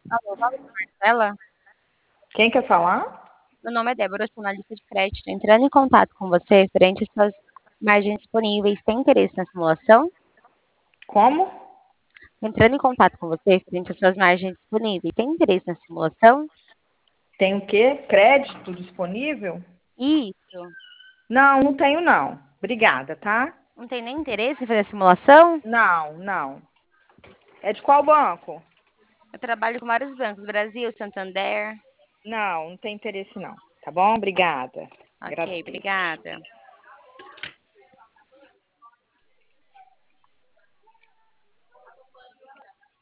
Alô, fala com a Marcela. Quem quer falar? Meu nome é Débora, eu sou analista de crédito. Entrando em contato com você frente às suas margens disponíveis. Tem interesse na simulação? Como? Entrando em contato com você frente às suas margens disponíveis. Tem interesse na simulação? Tem o quê? Crédito disponível? Isso. Não, não tenho não. Obrigada, tá? Não tem nem interesse em fazer a simulação? Não, não. É de qual banco? Eu trabalho com vários bancos, Brasil, Santander. Não, não tem interesse não. Tá bom? Obrigada. Ok, Agradeço. obrigada.